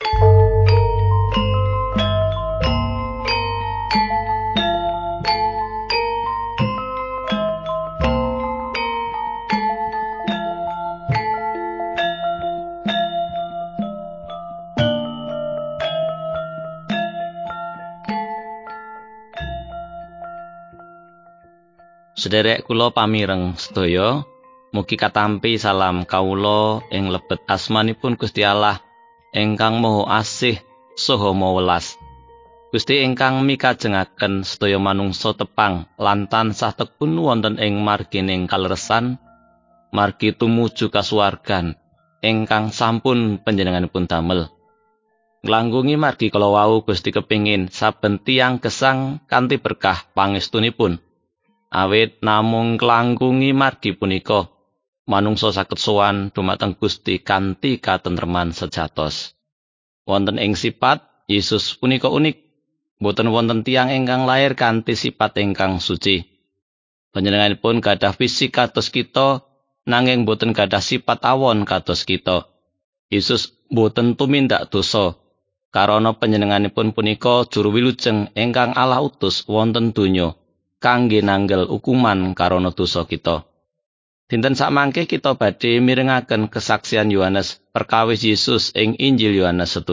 Sederek kula pamireng sedaya, mugi katampi salam kawula ing lebet asmanipun Gusti Allah ingkang Maha Asih saha Maha Welas. Gusti ingkang mikajengaken sedaya manungsa tepang lan tansah tekun wonten ing margining kaleresan, margi tumuju kasuwargan ingkang sampun panjenenganipun damel. Nglangkungi margi kala wau Gusti kepingin saben tiyang gesang kanthi berkah pangestunipun. Awit namung nglangkungi margi punika, manungsa saged sowan dumateng Gusti kanthi katentreman sejatos. Wonten ing sipat Yesus punika unik, boten wonten tiyang ingkang lair kanthi sipat ingkang suci. Panjenenganipun gadah fisik kados kita, nanging boten gadah sipat awon kados kita. Yesus boten tumindak dosa, karana panjenenganipun punika juru wilujeng ingkang Allah utus wonten donya kangge nanggel hukuman karana dosa kita. Dinten sakmangke kita badhe mirengaken kesaksian Yohanes perkawis Yesus ing Injil Yohanes 1.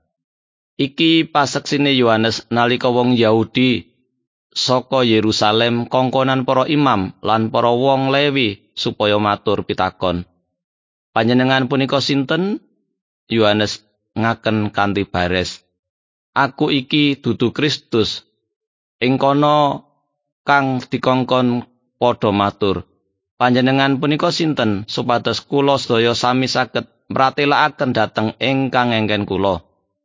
Iki paseksine Yohanes nalika wong Yahudi saka Yerusalem kongkonan para imam lan para wong Lewi supaya matur pitakon. Panjenengan punika sinten? Yohanes ngaken kanthi bares. Aku iki dudu Kristus. Ing kono kang dikongkon padha matur, panjenengan punika sinten supados kula sedaya sami saged mratelakaken dhateng ingkang engken kula.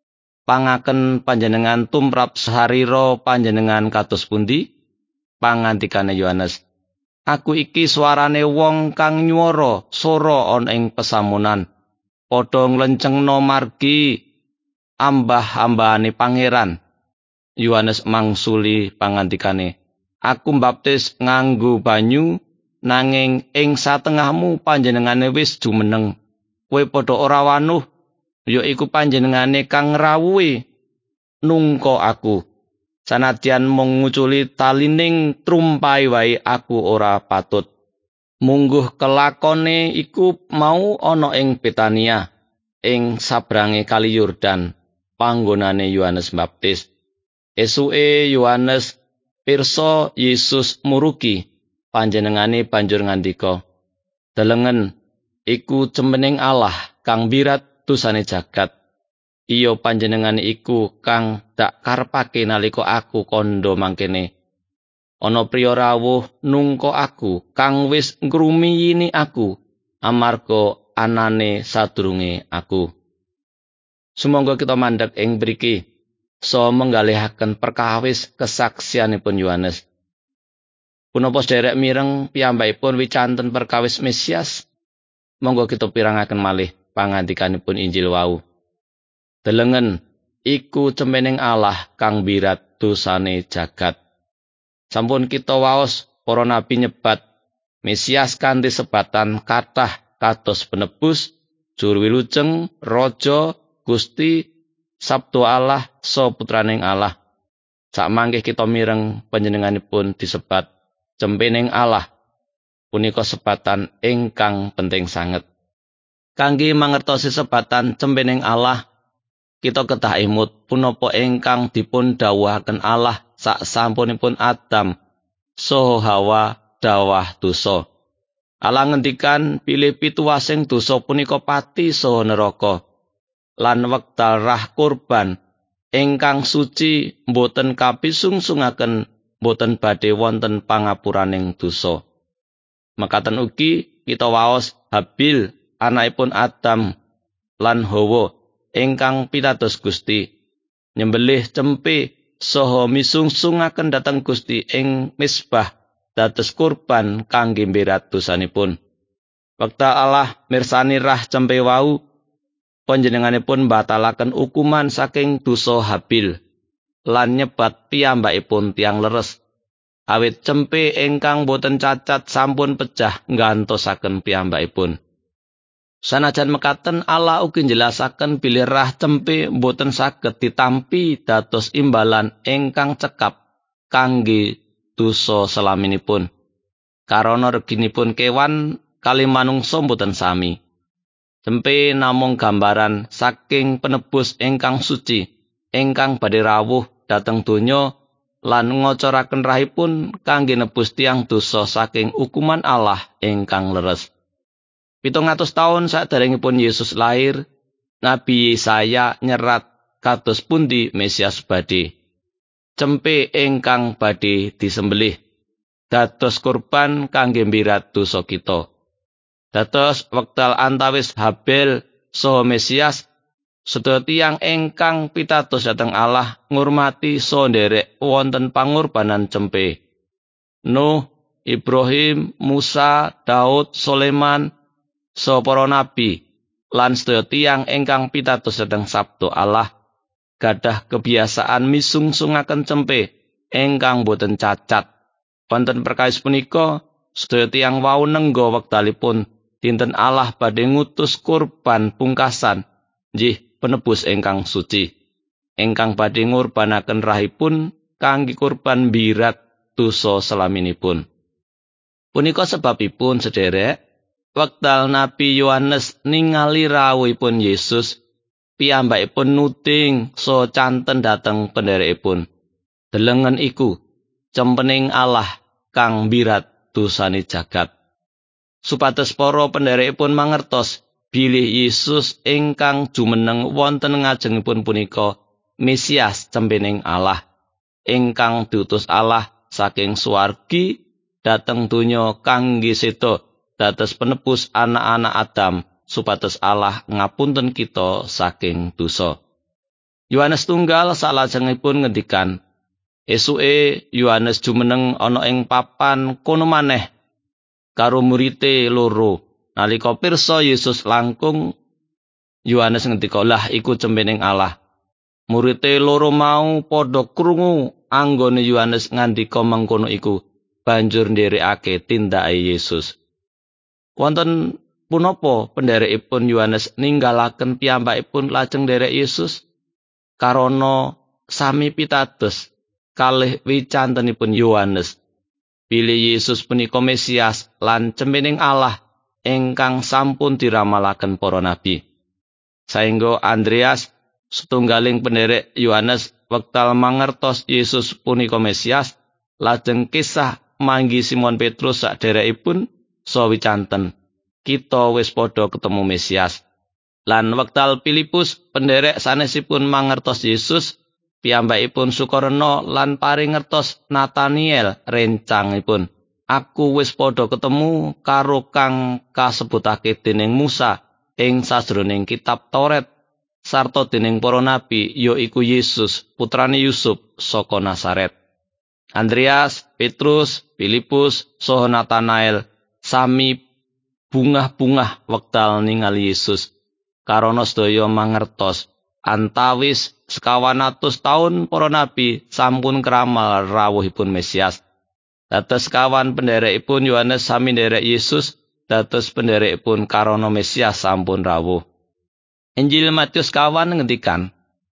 Pangaken panjenengan tumrap saharira panjenengan kados pundi? Pangandikane Yohanes, aku iki swarane wong kang nyuwara sora ana ing pesamunan, padha nglencengna margi ambah-ambahane pangeran. Yohanes mangsuli pangandikane, aku mbaptis nganggo banyu, nanging ing satengahmu panjenengane wis jumeneng. Kowe padha ora wanuh, yaiku panjenengane kang ngrawuhi nungka aku. Sanadyan mung nguculi talining trumpai wae aku ora patut. Mungguh kelakone iku mau ana ing Betania, ing sabrange Kali Yordan, panggonane Yohanes Mbaptis. Esuke Yohanes pirsa Yesus murugi, panjenengane banjur ngandika, "Delengen, iku cempening Allah kang birat dosane jagat. Iya panjenengane iku kang dak karepake nalika aku kandha mangkene. Ana priya rawuh nungka aku kang wis ngrumiyini aku amarga anane sadurunge aku." Sumangga kita mandheg ing mriki so menggalihaken perkawis kesaksianipun Yohanes. Punapa sederek mireng piyambakipun wicanten perkawis Mesias? Monggo kita pirangaken malih pangandikanipun Injil wau. Delengen, iku cempening Allah kang birat dosane jagat. Sampun kita waos para nabi nyebat Mesias kanthi sebatan kathah kados penebus, juru wilujeng, raja, Gusti, Sabtu Allah, so putraning Allah. Sakmangke kita mireng panjenenganipun disebat cempening Allah. Punika sebatan ingkang penting sanget. Kangge mangertosi sebatan cempening Allah, kita kedah imut punapa ingkang dipun dawuhaken Allah sak sampunipun Adam saha Hawa dawah dosa. Allah ngendikan pilih pituwasing dosa punika pati saha neraka. Lan wekdal rah kurban ingkang suci boten kapisungsungake boten badhe wonten pangapuraning dosa. Mekaten ugi kita waos Habil anakipun Adam lan Hawa ingkang pitados Gusti nyembelih cempe saha misungsungaken dhateng Gusti ing misbah dados kurban kangge mberat dosanipun. Wekdal Allah mirsani rah cempe wau, panjenenganipun batalaken hukuman saking dosa Habil lan nyebat piyambakipun tiang leres. Awit cempe ingkang boten cacat sampun pejah nggantosaken piyambakipun. Sanajan mekaten Allah ugi njelasaken bilih rah cempe boten saged ditampi dados imbalan ingkang cekap kangge dosa selaminipun. Karana reginipun kewan kali manungsa boten sami. Cempe namung gambaran saking penebus ingkang suci, ingkang badhe rawuh dhateng donya lan ngocoraken rahipun kangge nebus tiang dosa saking hukuman Allah ingkang leres. 700 taun saderengipun Yesus lair, Nabi Yesaya nyerat kados pundi Mesias badhe. Cempe ingkang badhe disembelih dados kurban kangge mbirat dosa kita. Dados wekdal antawis Habel saha Mesias, sedaya tiyang ingkang pitados dhateng Allah ngurmati saha nderek wonten pangorbanan cempe. Nuh, Ibrahim, Musa, Daud, Soleman, saha para nabi lan sedaya tiyang ingkang pitados dhateng sabda Allah gadah kebiasaan misungsungaken cempe ingkang boten cacat. Wonten perkawis punika sedaya tiyang wau nengga wekdalipun dinten Allah badhe ngutus kurban pungkasan, nggih penebus ingkang suci, ingkang badhe ngurbanaken rahipun kangge kurban mbirat dosa selaminipun. Punika sebabipun sederek, wekdal Nabi Yohanes ningali rawuhipun Yesus, piyambakipun nuding saha canten dhateng pendherekipun. Delengen iku cempening Allah kang mbirat dosane jagat. Supados para pendherekipun mangertos bilih Yesus ingkang jumeneng wonten ngajengipun punika Mesias cempening Allah, ingkang diutus Allah saking swargi dhateng donya kangge seda dados penebus anak-anak Adam supados Allah ngapunten kita saking dosa. Yohanes tunggal salajengipun ngendikan, esuke Yohanes jumeneng ana ing papan kono maneh karo murite loro. Nalika pirsa Yesus langkung, Yohanes ngendika, "Lah iku cempening Allah." Murite loro mau padha krungu anggone Yohanes ngandika mengkono iku, banjur ndherekake tindake Yesus. Wonten punapa pendherekipun Yohanes ninggalaken piyambakipun lajeng nderek Yesus? Karana sami pitados kalih wicantenipun Yohanes bilih Yesus punika Mesias lan cempening Allah ingkang sampun diramalaken para nabi. Saengga Andreas, setunggaling penderek Yohanes, wekdal mangertos Yesus punika Mesias, lajeng kisah manggi Simon Petrus sadherekipun saha wicanten, "Kita wis padha ketemu Mesias." Lan wekdal Filipus penderek sanesipun mangertos Yesus, piyambakipun sukarena lan paring ngertos Nataniel rencangipun, "Aku wis padha ketemu karo kang kasebutake dening Musa ing sajroning kitab Taurat sarta dening para nabi, yaiku Yesus putrane Yusuf saka Nazaret." Andreas, Petrus, Filipus saha Natanael sami bungah-bungah wekdal ningali Yesus, karana sedaya mangertos antawis 1.000 taun para nabi sampun kramal rawuhipun Mesias. Dados kawan pendherekipun Yohanes sami nderek Yesus, dados pendherekipun karana Mesias sampun rawuh. Injil Matius kawan ngendikan,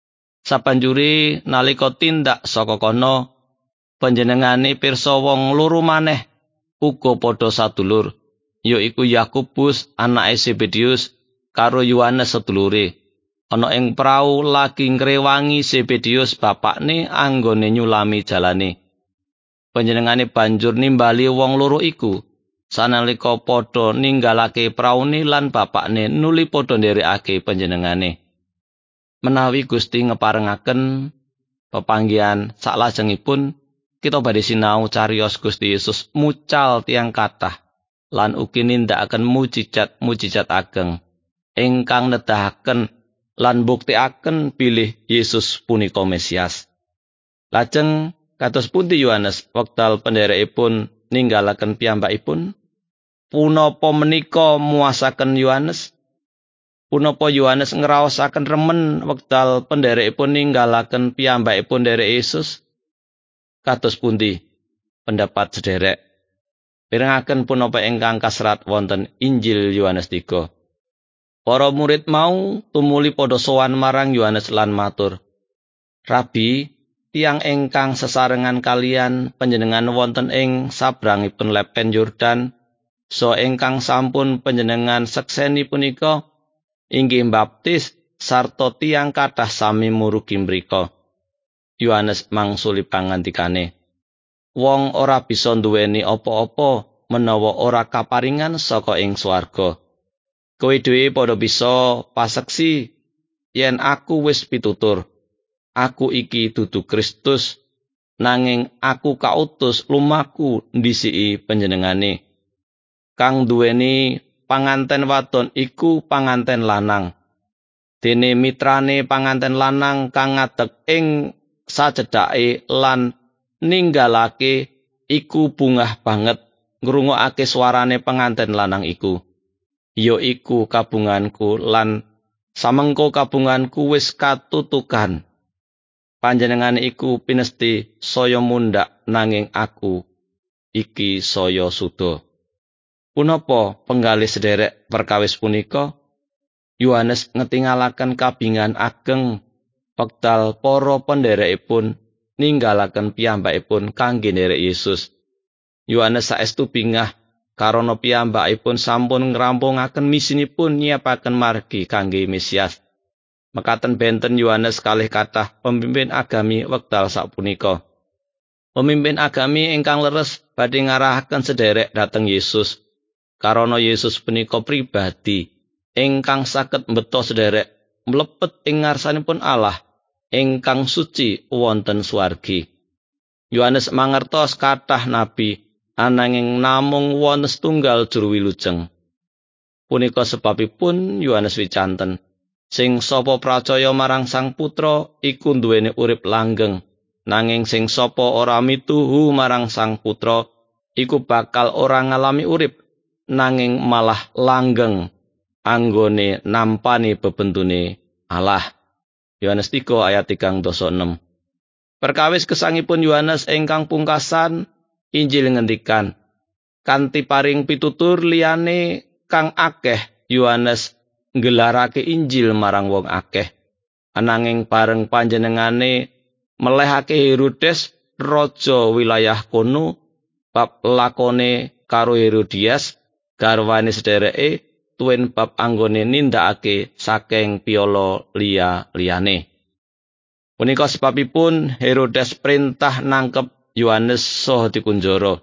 sabanjure nalika tindak saka kono, panjenengane pirsa wong loro maneh uga padha sadulur, yaiku Yakobus anake Zebedius karo Yohanes sedulure. Ana ing prau lagi ngrewangi Zebedius bapakne anggone nyulami jalane. Panjenengane banjur nimbali wong loro iku. Sanalika padha ninggalake praune lan bapakne nuli padha nderekake panjenengane. Menawi Gusti ngeparengaken pepanggihan salajengipun, kita badhe sinau cariyos Gusti Yesus mucal tiang kathah lan ugi nindakaken mujijat-mujijat ageng ingkang nedahaken lan buktikaken bilih Yesus punika Mesias. Lajeng kados pundi Yohanes wekdal pendherekipun ninggalaken piyambakipun? Punapa menika muasaken Yohanes? Punapa Yohanes ngraosaken remen wekdal pendherekipun ninggalaken piyambakipun nderek Yesus? Kados pundi pendapat sederek? Pirengaken punapa ingkang kaserat wonten Injil Yohanes 3. Para murid mau tumuli padha sowan marang Yohanes lan matur, "Rabi, tiyang ingkang sesarengan kalian panjenengan wonten ing sabrangipun lepen Yordan, so ingkang sampun panjenengan sekseni punika inggih mbaptis sarta tiyang kathah sami murugi mrika." Yohanes mangsuli pangandikane, "Wong ora bisa nduweni apa-apa menawa ora kaparingan saka ing swarga. Kowe dhewe padha bisa paseksi yen aku wis pitutur, aku iki dudu Kristus, nanging aku kautus lumaku ndhisiki panjenengane. Kang duweni panganten wadon iku panganten lanang. Dene mitrane panganten lanang kang ngadeg ing sacedhake lan ninggalake iku bungah banget ngrungokake swarane panganten lanang iku. Ya iku kabunganku lan samengko kabunganku wis katutukan. Panjenengane iku pinesti saya mundhak nanging aku iki saya suda." Punapa penggalih sederek perkawis punika? Yohanes ngetingalaken kabingan ageng wekdal para pendherekipun ninggalaken piyambakipun kangge nderek Yesus. Yohanes saestu bingah karana piyambakipun sampun ngrampungaken misinipun nyiapaken margi kangge Mesias. Mekaten benten Yohanes kalih kathah pemimpin agami wekdal sapunika. Pemimpin agami ingkang leres badhe ngarahaken sederek dhateng Yesus. Karana Yesus punika pribadi ingkang saged mbeta sederek mlebet ing ngarsanipun Allah ingkang suci wonten swargi. Yohanes mangertos kathah nabi ananging namung wonten setunggal juru wilujeng. Punika sebabipun Yohanes wicanten, "Sing sapa pracaya marang Sang Putra iku duweni urip langgeng, nanging sing sapa ora mituhu marang Sang Putra iku bakal ora ngalami urip, nanging malah langgeng anggone nampani bebentune Allah." Yohanes 3 ayat 3-6. Perkawis gesangipun Yohanes ingkang pungkasan, Injil ngendikan, kanthi paring pitutur liyane kang akeh Yohanes nggelarake Injil marang wong akeh. Ananging bareng panjenengane melehake Herodes raja wilayah kono bab lakone karo Herodias garwane sedereke tuwin bab anggone nindakake saking piala liya-liyane. Punika sebabipun Herodes perintah nangkep Yohanes saha dikunjara.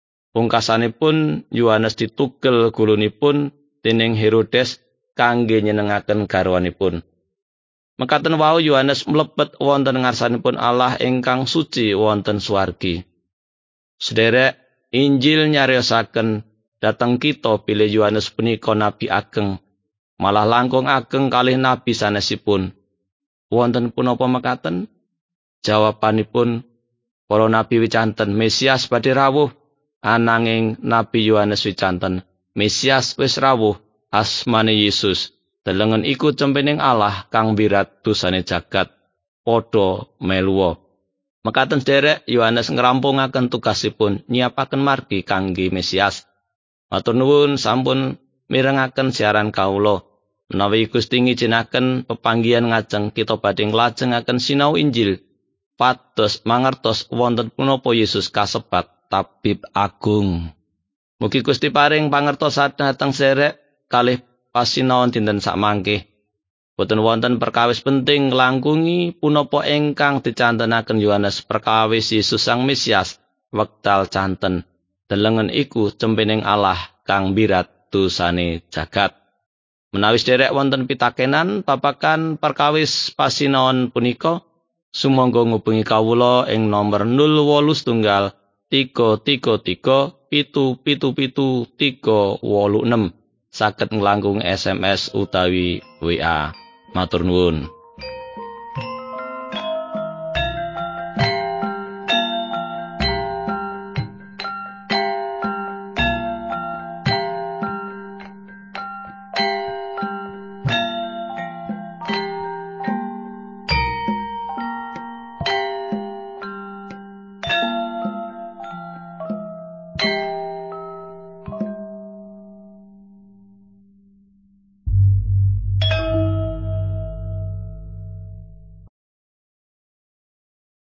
Pungkasanipun Yohanes ditugel gulunipun dening Herodes kangge nyenengaken garwanipun. Mekaten wau Yohanes mlebet wonten ngarsanipun Allah ingkang suci wonten swargi. Sederek, Injil nyariosaken dhateng kita bilih Yohanes punika nabi ageng, malah langkung ageng kalih nabi sanesipun. Wonten punapa mekaten? Jawabanipun, para nabi wicanten Mesias badhe rawuh, ananging Nabi Yohanes wicanten Mesias wis rawuh, asmane Yesus. Delengen iku cempening Allah kang mbirat dosane jagat, padha meluwa. Mekaten sederek Yohanes ngrampungaken tugasipun nyiapaken margi kangge Mesias. Matur nuwun sampun mirengaken siaran kawula. Menawi Gusti ngijinaken pepanggihan ngajeng kita badhe nglajengaken sinau Injil, pados mangertos wonten punapa Yesus kasebat tabib agung. Mugi Gusti paring pangertosan dhateng sederek kalih pasinaon dinten sakmangke. Boten wonten perkawis penting nglangkungi punapa ingkang dicantenaken Yohanes perkawis Yesus Sang Mesias wekdal canten. Delengen iku cempening Allah kang mbirat dosane jagat. Menawi sederek wonten pitakenan babagan perkawis pasinaon punika, sumangga ngubungi kawula ing nomor 081 333 777 386. Saged nglangkung SMS utawi WA. Matur nuwun.